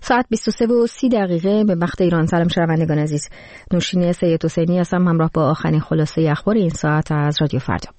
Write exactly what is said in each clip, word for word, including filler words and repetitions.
ساعت بیست و سه و سی دقیقه به وقت ایران. سلام شنوندگان عزیز، نوشین سید حسینی هستم همراه با آخرین خلاصه اخبار این ساعت از رادیو فردا.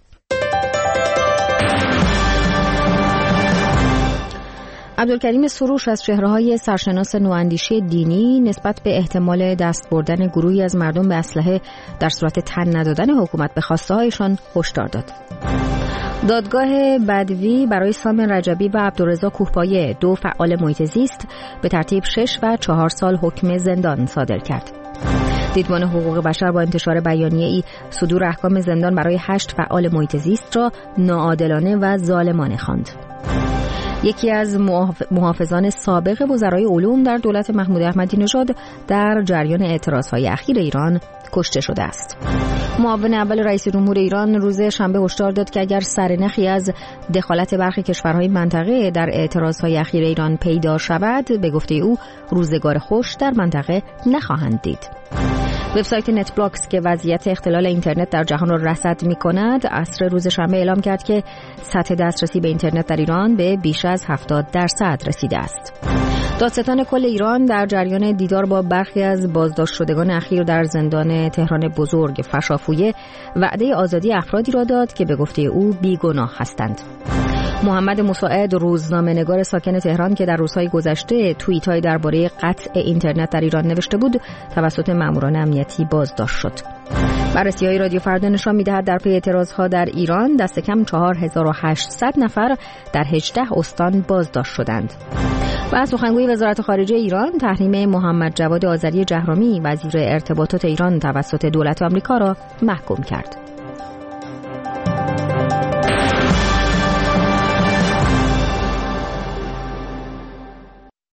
عبدالکریم سروش از چهره‌های سرشناس نواندیشی دینی نسبت به احتمال دست بردن گروهی از مردم به اسلحه در صورت تن ندادن حکومت به خواسته‌هایشان هشدار داد. دادگاه بدوی برای سامن رجبی و عبدالرضا کوهپایه، دو فعال محیط زیست، به ترتیب شش و چهار سال حکم زندان صادر کرد. دیدبان حقوق بشر با انتشار بیانیه‌ای صدور احکام زندان برای هشت فعال محیط زیست را ناعادلانه و ظالمانه خواند. یکی از محافظان سابق وزرای علوم در دولت محمود احمدی نژاد در جریان اعتراضهای اخیر ایران کشته شده است. معاون اول رئیس جمهور ایران روز شنبه هشدار داد که اگر سرنخی از دخالت برخی کشورهای منطقه در اعتراضهای اخیر ایران پیدا شود، به گفته او روزگار خوش در منطقه نخواهند دید. وبسایت نت بلاکس که وضعیت اختلال اینترنت در جهان را رصد می‌کند، عصر روز شنبه اعلام کرد که سطح دسترسی به اینترنت در ایران به بیش از هفتاد درصد رسیده است. دادستان کل ایران در جریان دیدار با برخی از بازداشت شدگان اخیر در زندان تهران بزرگ فشافویه وعده آزادی افرادی را داد که به گفته او بیگناه هستند. محمد مساعد، روزنامه‌نگار ساکن تهران که در روزهای گذشته توییت‌های درباره قطع اینترنت در ایران نوشته بود، توسط ماموران امنیتی بازداشت شد. بررسی‌های رادیو فردا نشان می‌دهد در پی اعتراض‌ها در ایران دست کم چهار هزار و هشتصد نفر در هجده استان بازداشت شدند. و سخنگوی وزارت خارجه ایران تحریم محمد جواد آذری جهرمی وزیر ارتباطات ایران توسط دولت آمریکا را محکوم کرد.